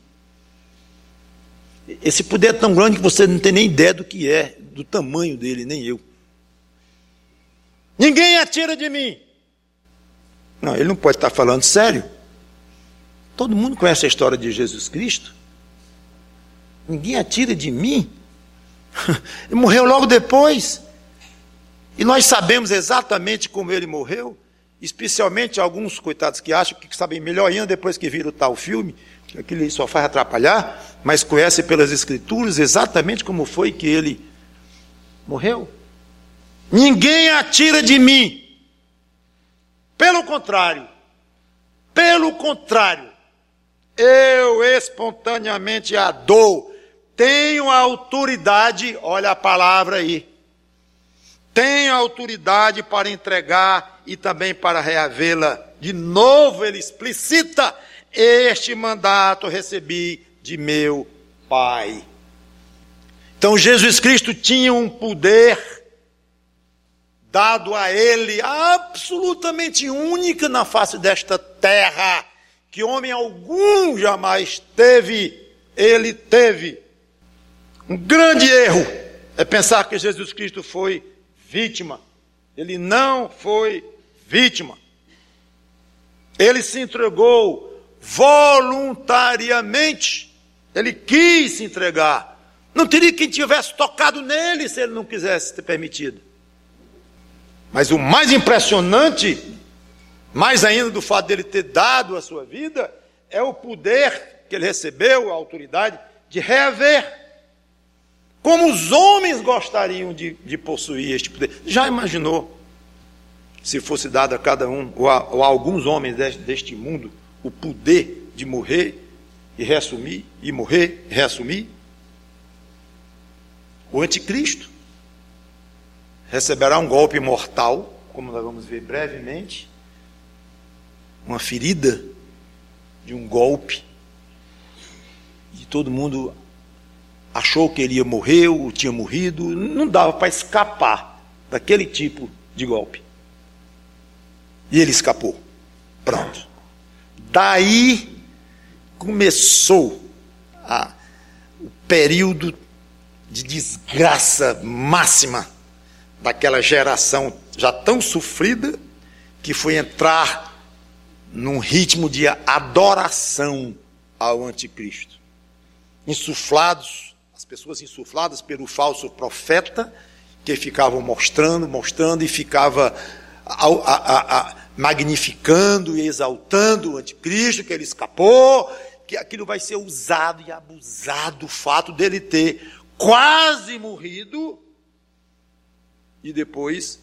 Esse poder é tão grande que você não tem nem ideia do que é, do tamanho dele, nem eu. Ninguém atira de mim. Não, ele não pode estar falando sério. Todo mundo conhece a história de Jesus Cristo. Ninguém atira de mim. Ele morreu logo depois. E nós sabemos exatamente como ele morreu. Especialmente alguns coitados que acham que sabem melhor ainda depois que viram o tal filme, que aquilo só faz atrapalhar, mas conhece pelas Escrituras exatamente como foi que ele morreu. Ninguém atira de mim. Pelo contrário, pelo contrário, eu espontaneamente a dou. Tenho a autoridade, olha a palavra aí, tenho a autoridade para entregar e também para reavê-la. De novo ele explicita, este mandato recebi de meu Pai. Então Jesus Cristo tinha um poder dado a ele, absolutamente única na face desta terra, que homem algum jamais teve. Ele teve. Um grande erro é pensar que Jesus Cristo foi vítima. Ele não foi vítima. Ele se entregou voluntariamente. Ele quis se entregar. Não teria quem tivesse tocado nele se ele não quisesse ter permitido. Mas o mais impressionante, mais ainda do fato dele ter dado a sua vida, é o poder que ele recebeu, a autoridade de reaver. Como os homens gostariam de, de possuir este poder. Já imaginou se fosse dado a cada um, ou a, ou a alguns homens deste, deste mundo, o poder de morrer e reassumir, e morrer e reassumir? O anticristo receberá um golpe mortal, como nós vamos ver brevemente, uma ferida de um golpe, e todo mundo achou que ele ia morrer, ou tinha morrido, não dava para escapar daquele tipo de golpe. E ele escapou. Pronto. Daí começou a, o período de desgraça máxima daquela geração já tão sofrida, que foi entrar num ritmo de adoração ao anticristo. Insuflados, as pessoas insufladas pelo falso profeta, que ficavam mostrando, mostrando e ficava a, a, a, a, magnificando e exaltando o anticristo, que ele escapou, que aquilo vai ser usado e abusado, o fato dele ter quase morrido e depois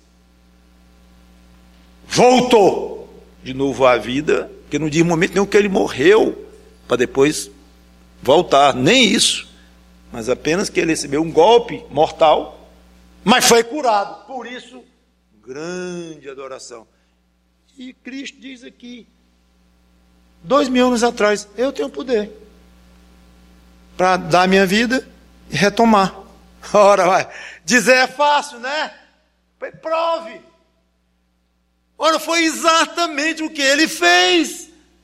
voltou de novo à vida, porque não diz momento nenhum que ele morreu para depois voltar, nem isso, mas apenas que ele recebeu um golpe mortal, mas foi curado. Por isso, grande adoração. E Cristo diz aqui, dois mil anos atrás, eu tenho poder para dar minha vida e retomar. Ora, vai. Dizer é fácil, né? Prove. Ora, foi exatamente o que ele fez.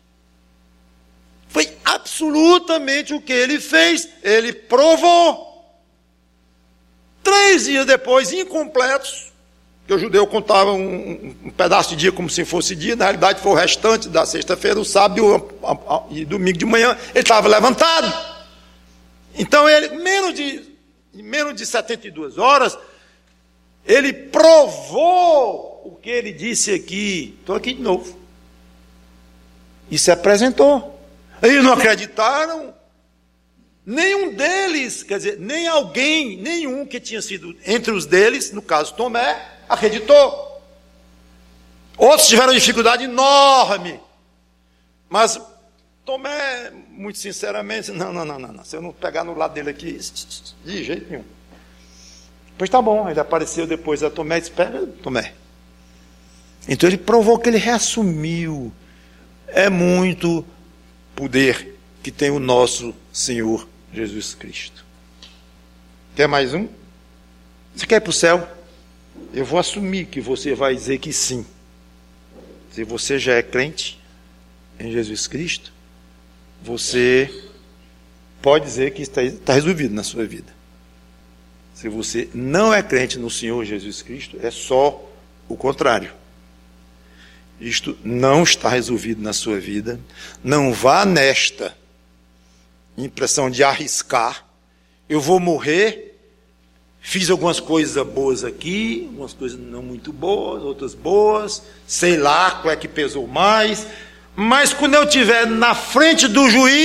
Foi absolutamente o que ele fez. Ele provou. Três dias depois, incompletos, que o judeu contava um, um pedaço de dia como se fosse dia, na realidade foi o restante da sexta-feira, o sábado e domingo de manhã, ele estava levantado. Então ele, menos de, em menos de setenta e duas horas, ele provou o que ele disse aqui. Estou aqui de novo. E se apresentou. Eles não acreditaram. Nenhum deles, quer dizer, nem alguém, nenhum que tinha sido entre os deles, no caso Tomé, acreditou. Outros tiveram dificuldade enorme. Mas Tomé, muito sinceramente, não, não, não, não, se eu não pegar no lado dele aqui, de jeito nenhum. Pois tá bom, ele apareceu depois a Tomé e disse, pega, Tomé. Então ele provou que ele reassumiu. É muito poder que tem o nosso Senhor Jesus Cristo. Quer mais um? Você quer ir para o céu? Eu vou assumir que você vai dizer que sim. Se você já é crente em Jesus Cristo, você pode dizer que está, está resolvido na sua vida. Se você não é crente no Senhor Jesus Cristo, é só o contrário. Isto não está resolvido na sua vida. Não vá nesta impressão de arriscar. Eu vou morrer, fiz algumas coisas boas aqui, algumas coisas não muito boas, outras boas, sei lá qual é que pesou mais, mas quando eu estiver na frente do juiz,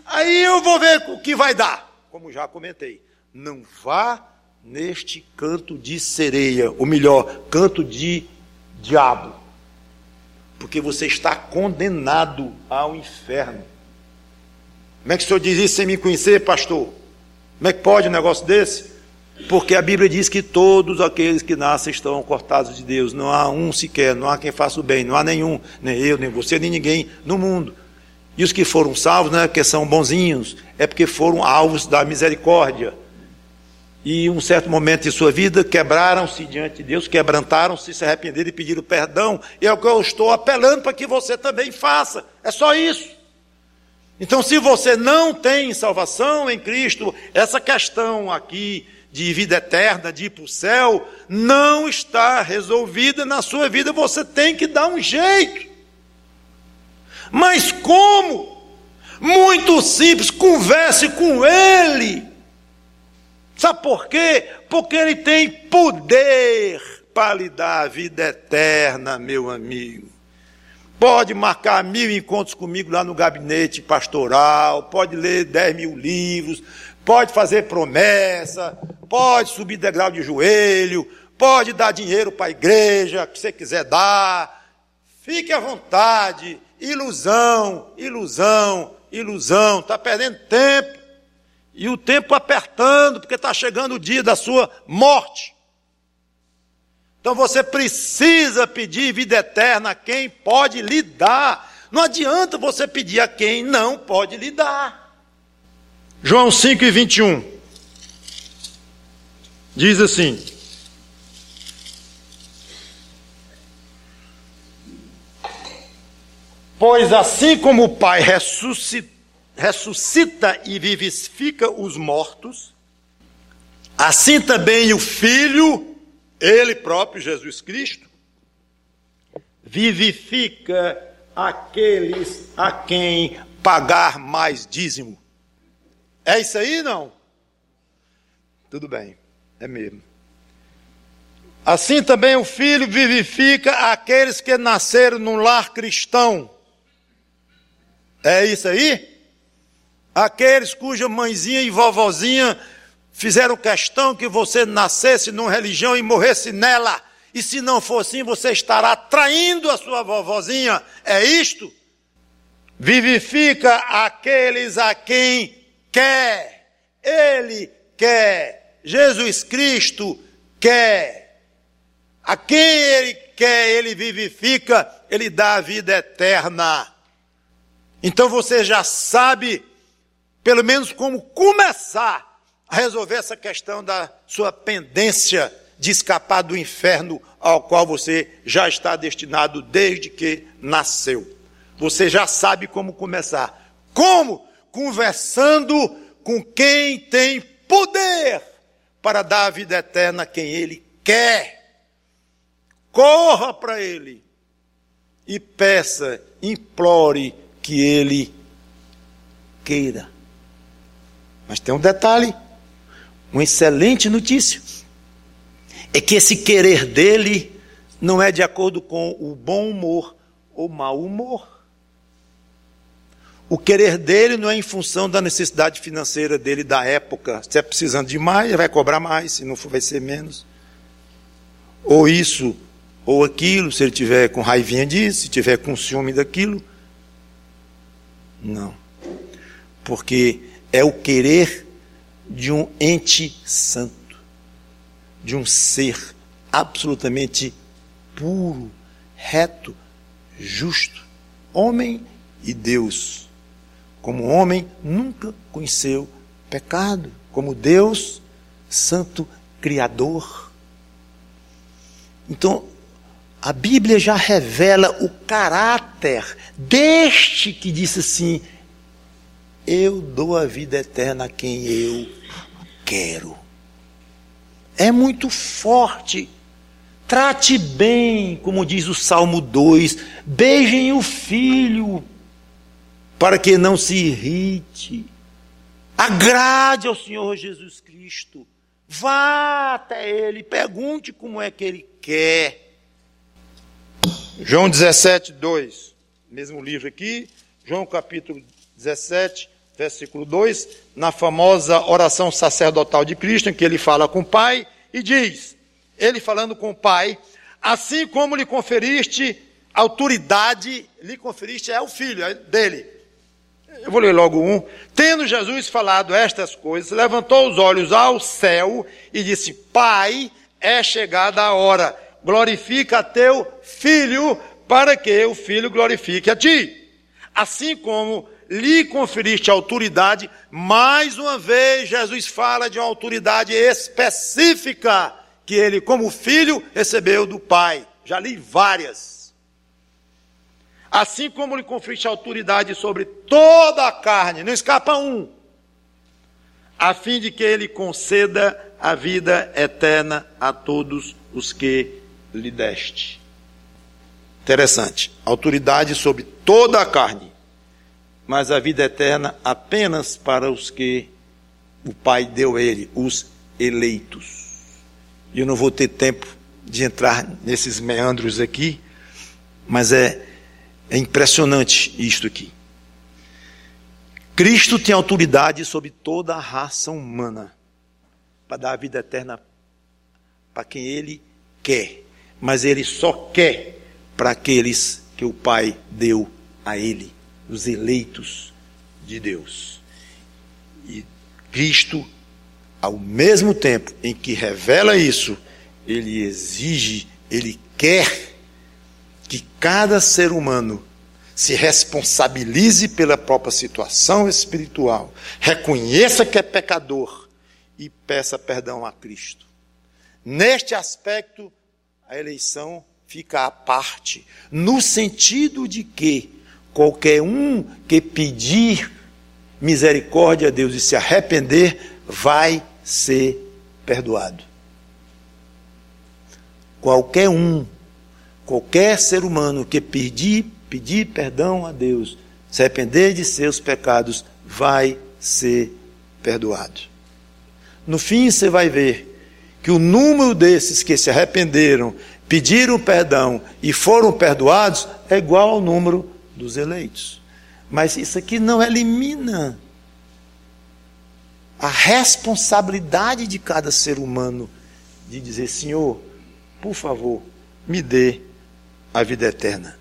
aí eu vou ver o que vai dar. Como já comentei, não vá neste canto de sereia, ou melhor, canto de diabo, porque você está condenado ao inferno. Como é que o senhor diz isso sem me conhecer, pastor? Como é que pode um negócio desse? Porque a Bíblia diz que todos aqueles que nascem estão cortados de Deus. Não há um sequer, não há quem faça o bem, não há nenhum, nem eu, nem você, nem ninguém no mundo. E os que foram salvos não é porque são bonzinhos, é porque foram alvos da misericórdia. E em um certo momento de sua vida quebraram-se diante de Deus, quebrantaram-se, se arrependeram e pediram perdão. E é o que eu estou apelando para que você também faça. É só isso. Então, se você não tem salvação em Cristo, essa questão aqui de vida eterna, de ir para o céu, não está resolvida na sua vida. Você tem que dar um jeito. Mas como? Muito simples, converse com Ele. Sabe por quê? Porque Ele tem poder para lhe dar a vida eterna, meu amigo. Pode marcar mil encontros comigo lá no gabinete pastoral, pode ler dez mil livros, pode fazer promessa, pode subir degrau de joelho, pode dar dinheiro para a igreja, que você quiser dar. Fique à vontade. Ilusão, ilusão, ilusão. Está perdendo tempo. E o tempo apertando, porque está chegando o dia da sua morte. Então você precisa pedir vida eterna a quem pode lhe dar. Não adianta você pedir a quem não pode lhe dar. João cinco e vinte e um diz assim: pois assim como o Pai ressuscita, ressuscita e vivifica os mortos, assim também o Filho, Ele próprio, Jesus Cristo, vivifica aqueles a quem pagar mais dízimo. É isso aí, não? Tudo bem, é mesmo. Assim também o Filho vivifica aqueles que nasceram num lar cristão. É isso aí? Aqueles cuja mãezinha e vovozinha fizeram questão que você nascesse numa religião e morresse nela. E se não for assim, você estará traindo a sua vovozinha. É isto? Vivifica aqueles a quem quer. Ele quer. Jesus Cristo quer. A quem Ele quer, Ele vivifica, Ele dá a vida eterna. Então você já sabe, pelo menos, como começar a resolver essa questão da sua pendência de escapar do inferno ao qual você já está destinado desde que nasceu. Você já sabe como começar. Como? Conversando com quem tem poder para dar a vida eterna a quem Ele quer. Corra para Ele e peça, implore que Ele queira. Mas tem um detalhe, uma excelente notícia, é que esse querer dele não é de acordo com o bom humor ou mau humor. O querer dele não é em função da necessidade financeira dele da época. Se é precisando de mais, ele vai cobrar mais, se não for, vai ser menos. Ou isso, ou aquilo, se ele tiver com raivinha disso, se tiver com ciúme daquilo. Não. Porque é o querer de um ente santo, de um ser absolutamente puro, reto, justo, homem e Deus. Como homem nunca conheceu pecado, como Deus, santo criador. Então, a Bíblia já revela o caráter deste que disse assim: eu dou a vida eterna a quem eu quero. É muito forte. Trate bem, como diz o Salmo dois, beijem o filho, para que não se irrite. Agrade ao Senhor Jesus Cristo. Vá até Ele, pergunte como é que Ele quer. João dezessete, dois, mesmo livro aqui, João capítulo dezessete, versículo dois, na famosa oração sacerdotal de Cristo, em que ele fala com o Pai e diz, ele falando com o Pai, assim como lhe conferiste autoridade, lhe conferiste é o Filho é dele. Eu vou ler logo um. Tendo Jesus falado estas coisas, levantou os olhos ao céu e disse, Pai, é chegada a hora, glorifica teu Filho, para que o Filho glorifique a ti. Assim como lhe conferiste autoridade, mais uma vez Jesus fala de uma autoridade específica, que ele, como filho, recebeu do Pai. Já li várias. Assim como lhe conferiste autoridade sobre toda a carne, não escapa um, a fim de que ele conceda a vida eterna a todos os que lhe deste. Interessante. Autoridade sobre toda a carne, mas a vida eterna apenas para os que o Pai deu a ele, os eleitos. E eu não vou ter tempo de entrar nesses meandros aqui, mas é, é impressionante isto aqui. Cristo tem autoridade sobre toda a raça humana, para dar a vida eterna para quem ele quer, mas ele só quer para aqueles que o Pai deu a ele, os eleitos de Deus. E Cristo, ao mesmo tempo em que revela isso, ele exige, ele quer que cada ser humano se responsabilize pela própria situação espiritual, reconheça que é pecador e peça perdão a Cristo. Neste aspecto, a eleição fica à parte, no sentido de que qualquer um que pedir misericórdia a Deus e se arrepender, vai ser perdoado. Qualquer um, qualquer ser humano que pedir, pedir perdão a Deus, se arrepender de seus pecados, vai ser perdoado. No fim, você vai ver que o número desses que se arrependeram, pediram perdão e foram perdoados é igual ao número dos eleitos. Mas isso aqui não elimina a responsabilidade de cada ser humano de dizer, Senhor, por favor, me dê a vida eterna.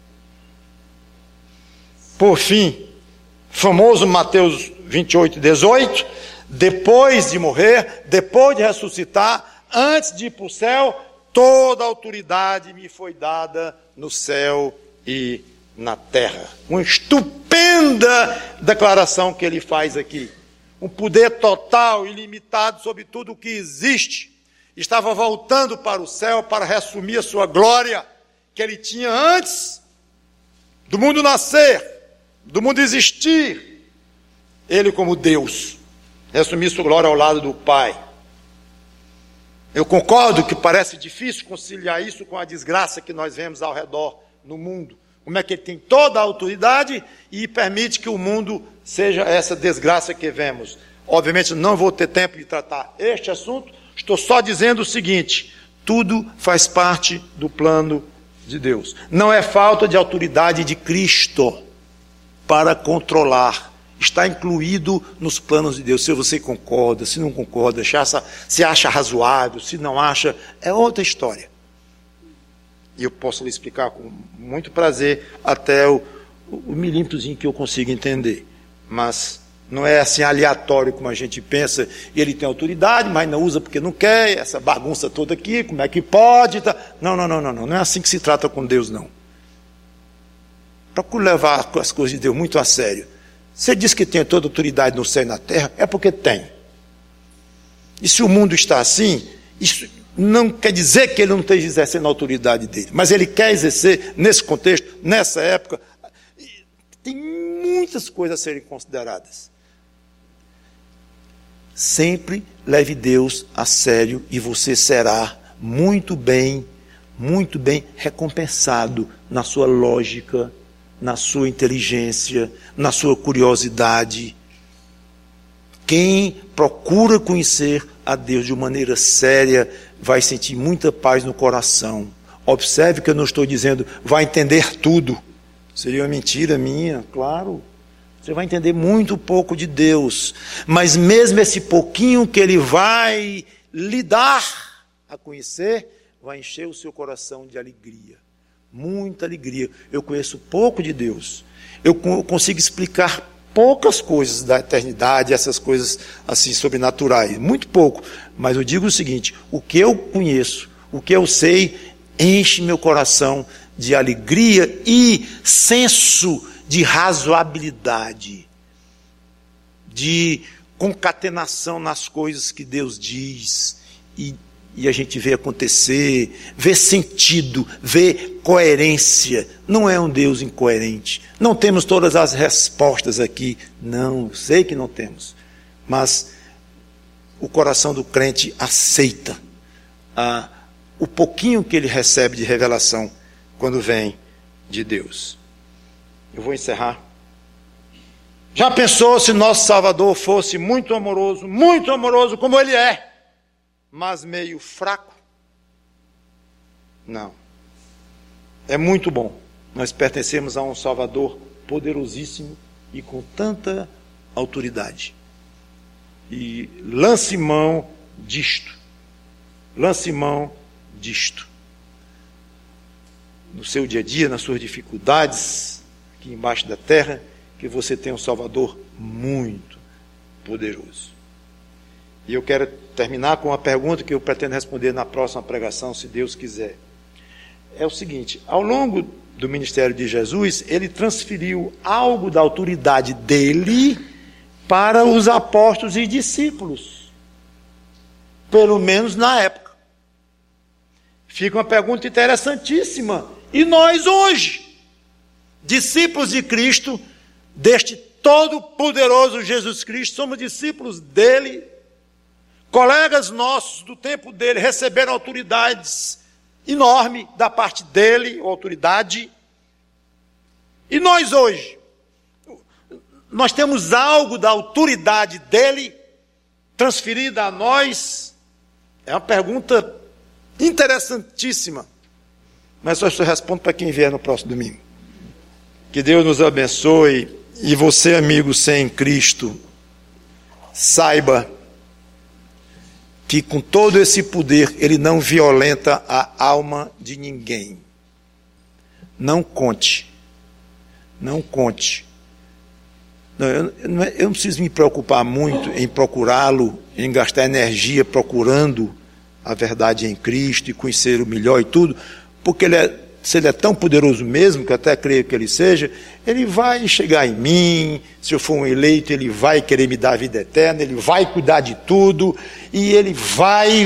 Por fim, famoso Mateus vinte e oito, dezoito, depois de morrer, depois de ressuscitar, antes de ir para o céu, toda a autoridade me foi dada no céu e na terra. Uma estupenda declaração que ele faz aqui. Um poder total, ilimitado sobre tudo o que existe. Estava voltando para o céu para reassumir a sua glória que ele tinha antes do mundo nascer, do mundo existir. Ele como Deus, reassumir sua glória ao lado do Pai. Eu concordo que parece difícil conciliar isso com a desgraça que nós vemos ao redor no mundo. Como é que ele tem toda a autoridade e permite que o mundo seja essa desgraça que vemos. Obviamente não vou ter tempo de tratar este assunto, estou só dizendo o seguinte, tudo faz parte do plano de Deus. Não é falta de autoridade de Cristo para controlar. Está incluído nos planos de Deus. Se você concorda, se não concorda, se acha razoável, se não acha, é outra história. E eu posso lhe explicar com muito prazer até o, o milímetrozinho que eu consigo entender. Mas não é assim aleatório como a gente pensa. Ele tem autoridade, mas não usa porque não quer, essa bagunça toda aqui, como é que pode? Tá? Não, não, não, não, não. Não é assim que se trata com Deus, não. Procure levar as coisas de Deus muito a sério. Você diz que tem toda a autoridade no céu e na terra, é porque tem. E se o mundo está assim, isso não quer dizer que ele não esteja exercendo a autoridade dele, mas ele quer exercer nesse contexto, nessa época. Tem muitas coisas a serem consideradas. Sempre leve Deus a sério e você será muito bem, muito bem recompensado na sua lógica, na sua inteligência, na sua curiosidade. Quem procura conhecer a Deus de maneira séria vai sentir muita paz no coração. Observe que eu não estou dizendo vai entender tudo. Seria uma mentira minha, claro. você vai entender muito pouco de Deus. Mas mesmo esse pouquinho que ele vai lhe dar a conhecer, vai encher o seu coração de alegria. Muita alegria. Eu conheço pouco de Deus. Eu consigo explicar poucas coisas da eternidade, essas coisas assim sobrenaturais. Muito pouco. Mas eu digo o seguinte, o que eu conheço, o que eu sei, enche meu coração de alegria e senso de razoabilidade, de concatenação nas coisas que Deus diz, e, e a gente vê acontecer, vê sentido, vê coerência. Não é um Deus incoerente. Não temos todas as respostas aqui, não, sei que não temos, mas o coração do crente aceita ah, o pouquinho que ele recebe de revelação quando vem de Deus. Eu vou encerrar. Já pensou se nosso Salvador fosse muito amoroso, muito amoroso como ele é, mas meio fraco? Não. É muito bom. Nós pertencemos a um Salvador poderosíssimo e com tanta autoridade. E lance mão disto. Lance mão disto. No seu dia a dia, nas suas dificuldades, aqui embaixo da terra, que você tem um Salvador muito poderoso. E eu quero terminar com uma pergunta que eu pretendo responder na próxima pregação, se Deus quiser. É o seguinte, ao longo do ministério de Jesus, ele transferiu algo da autoridade dele para os apóstolos e discípulos. Pelo menos na época. Fica uma pergunta interessantíssima. E nós hoje, discípulos de Cristo, deste todo-poderoso Jesus Cristo, somos discípulos dele, colegas nossos do tempo dele receberam autoridades enormes da parte dele, autoridade, e nós hoje, nós temos algo da autoridade dele transferida a nós? É uma pergunta interessantíssima, mas só respondo para quem vier no próximo domingo. Que Deus nos abençoe, e você, amigo sem Cristo, saiba que com todo esse poder, ele não violenta a alma de ninguém. Não conte, não conte. Não, eu, eu não preciso me preocupar muito em procurá-lo, em gastar energia procurando a verdade em Cristo e conhecer o melhor e tudo, porque ele é, se ele é tão poderoso mesmo, que eu até creio que ele seja, ele vai chegar em mim, se eu for um eleito, ele vai querer me dar a vida eterna, ele vai cuidar de tudo, e ele vai...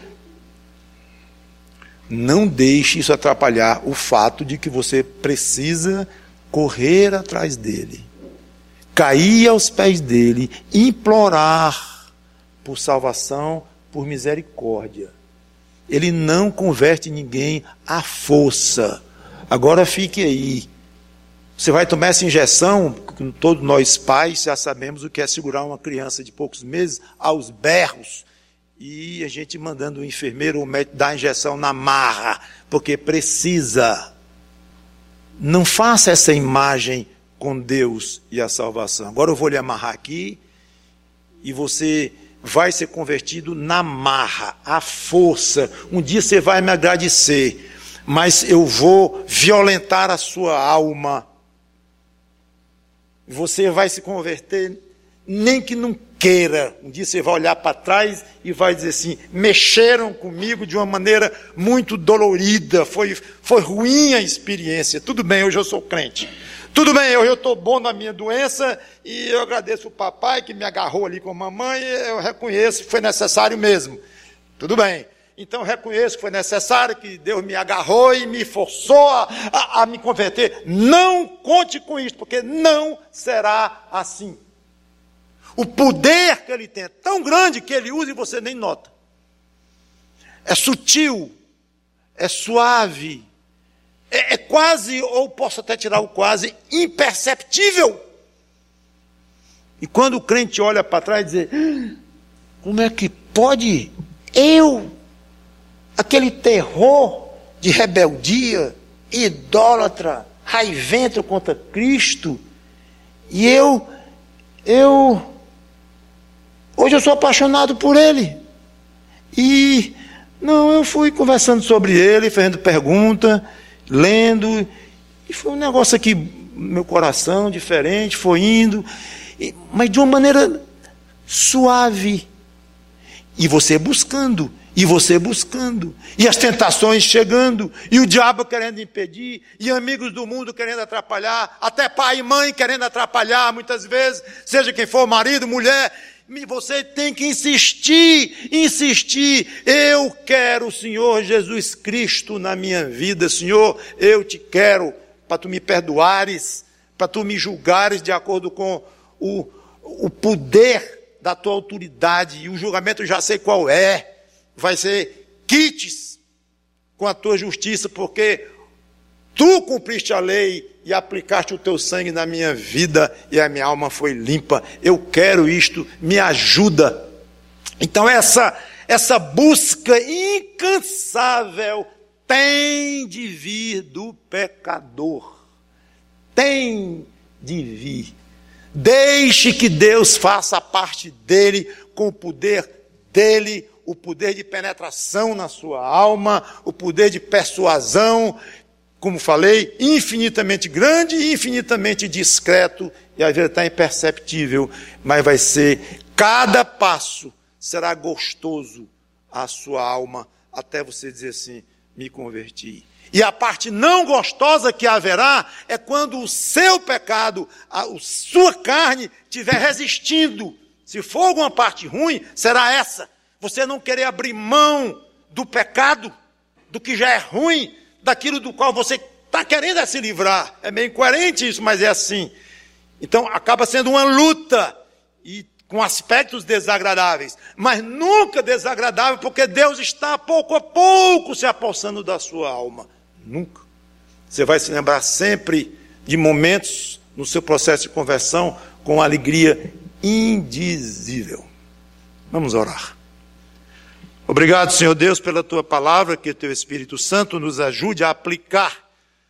Não deixe isso atrapalhar o fato de que você precisa correr atrás dele, cair aos pés dele, implorar por salvação, por misericórdia. Ele não converte ninguém à força. Agora fique aí. Você vai tomar essa injeção, todos nós pais já sabemos o que é segurar uma criança de poucos meses aos berros, e a gente mandando o enfermeiro ou o médico dar a injeção na marra, porque precisa. Não faça essa imagem com Deus e a salvação. Agora eu vou lhe amarrar aqui, e você vai ser convertido na marra, à força. Um dia você vai me agradecer, mas eu vou violentar a sua alma. Você vai se converter, nem que não queira. Um dia você vai olhar para trás e vai dizer assim, mexeram comigo de uma maneira muito dolorida, foi, foi ruim a experiência. Tudo bem, hoje eu sou crente. Tudo bem, eu estou bom na minha doença, e eu agradeço o papai que me agarrou ali com a mamãe, e eu reconheço que foi necessário mesmo. Tudo bem. Então eu reconheço que foi necessário, que Deus me agarrou e me forçou a, a, a me converter. Não conte com isso, porque não será assim. O poder que ele tem é tão grande que ele usa e você nem nota. É sutil, é suave, é, é quase, ou posso até tirar o quase, imperceptível. E quando o crente olha para trás e diz, ah, como é que pode eu, aquele terror de rebeldia, idólatra, raivento contra Cristo, e eu eu hoje eu sou apaixonado por ele. E não, eu fui conversando sobre ele, fazendo pergunta, lendo, e foi um negócio aqui, meu coração diferente, foi indo, e, mas de uma maneira suave. E você buscando, e você buscando, e as tentações chegando, e o diabo querendo impedir, e amigos do mundo querendo atrapalhar, até pai e mãe querendo atrapalhar, muitas vezes, seja quem for, marido, mulher. Você tem que insistir, insistir. Eu quero o Senhor Jesus Cristo na minha vida. Senhor, eu te quero para tu me perdoares, para tu me julgares de acordo com o, o poder da tua autoridade. E o julgamento eu já sei qual é. Vai ser quites com a tua justiça, porque tu cumpriste a lei e aplicaste o teu sangue na minha vida e a minha alma foi limpa. Eu quero isto, me ajuda. Então essa, essa busca incansável tem de vir do pecador. Tem de vir. Deixe que Deus faça a parte dele, com o poder dele, o poder de penetração na sua alma, o poder de persuasão, como falei, infinitamente grande e infinitamente discreto, e às vezes está imperceptível, mas vai ser, cada passo será gostoso à sua alma, até você dizer assim, me converti. E a parte não gostosa que haverá é quando o seu pecado, a, a sua carne estiver resistindo. Se for alguma parte ruim, será essa. Você não querer abrir mão do pecado, do que já é ruim, daquilo do qual você está querendo é se livrar. É meio incoerente isso, mas é assim. Então, acaba sendo uma luta, e com aspectos desagradáveis, mas nunca desagradável, porque Deus está pouco a pouco se apossando da sua alma. Nunca. Você vai se lembrar sempre de momentos no seu processo de conversão com alegria indizível. Vamos orar. Obrigado, Senhor Deus, pela Tua palavra, que o Teu Espírito Santo nos ajude a aplicar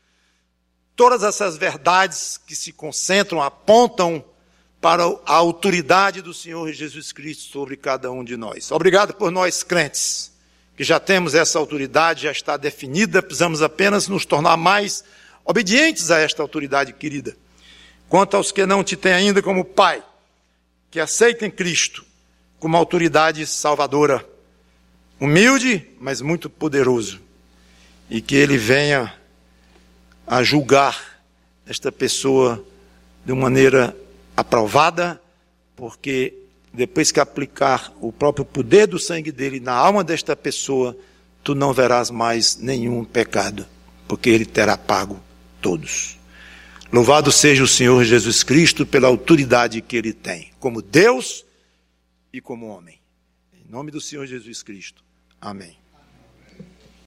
todas essas verdades que se concentram, apontam para a autoridade do Senhor Jesus Cristo sobre cada um de nós. Obrigado por nós crentes, que já temos essa autoridade, já está definida, precisamos apenas nos tornar mais obedientes a esta autoridade querida. Quanto aos que não te têm ainda como Pai, que aceitem Cristo como autoridade salvadora, humilde, mas muito poderoso, e que Ele venha a julgar esta pessoa de uma maneira aprovada, porque depois que aplicar o próprio poder do sangue dele na alma desta pessoa, tu não verás mais nenhum pecado, porque ele terá pago todos. Louvado seja o Senhor Jesus Cristo pela autoridade que ele tem, como Deus e como homem. Em nome do Senhor Jesus Cristo. Amém.